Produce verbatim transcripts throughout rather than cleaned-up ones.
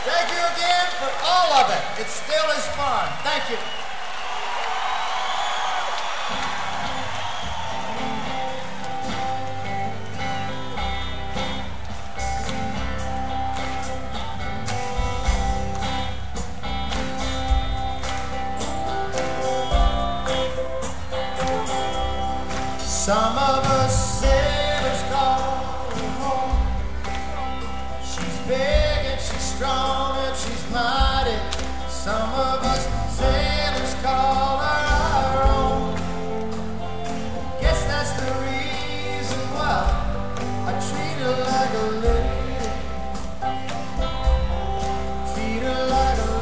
Thank you again for all of it. It still is fun. Thank you. Some of us sailors call her home. She's big and she's strong and she's mighty. Some of us sailors call her our own. Guess that's the reason why I treat her like a lady. Treat her like a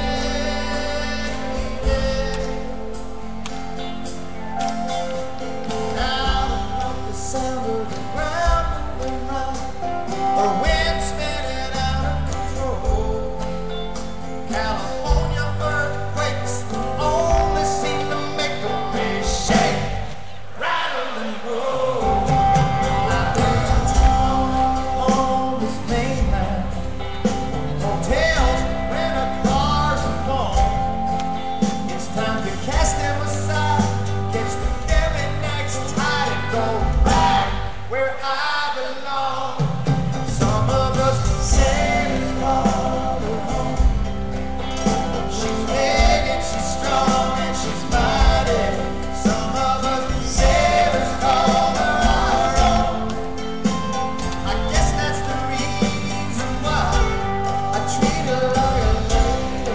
sound of the ground moving round, or wind spinning out of control. California earthquakes only seem to make the place shake, rattle and roll. Like there's a town on this mainland, hotels, rental cars and phone. It's time to cast them aside, catch the very next tide and go where I belong. Some of us sailors call her home. She's big and she's strong and she's mighty. Some of us sailors call her our own. I guess that's the reason why I treat her like a lady.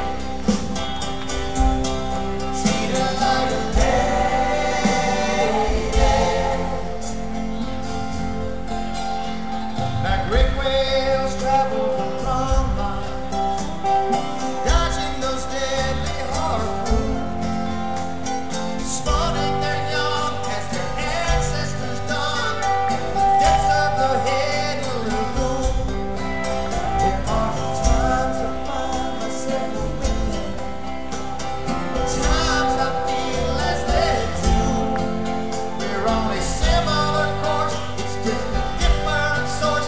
Treat her like a lady. Great whales travel for long miles, dodging those deadly harpoons, spawning their young as their ancestors done in the depths of the hidden lagoon. There are times I find myself with them, times I feel as they do. We're only similar course, it's just a different source.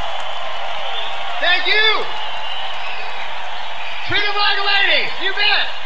Thank you. Treat him like a lady. You bet.